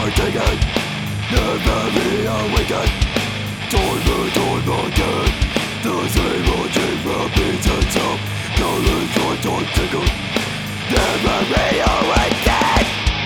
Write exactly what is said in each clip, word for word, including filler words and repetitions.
taken, never be awakened. Torn by torn by dead, the same origin repeats itself. Knowledge or torn taken, never be awakened.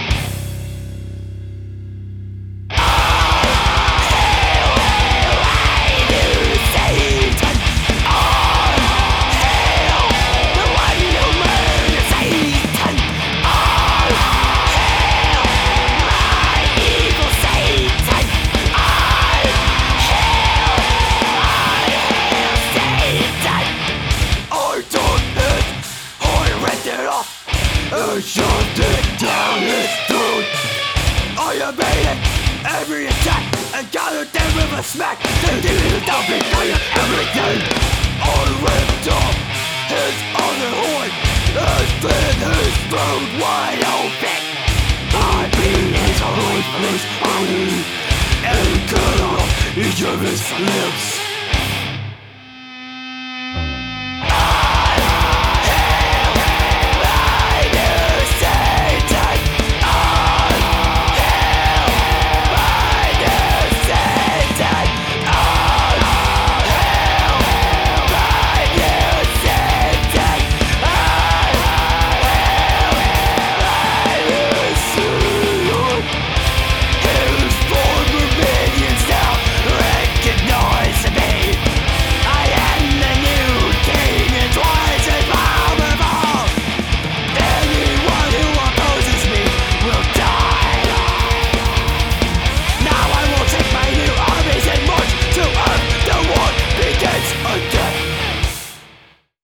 I shoved it down his throat. I evaded every attack and countered them with a smack. They didn't stop me, I am everything. I ripped off his other horn and split his throat wide open. I beat his lifeless body and cut off each of his limbs.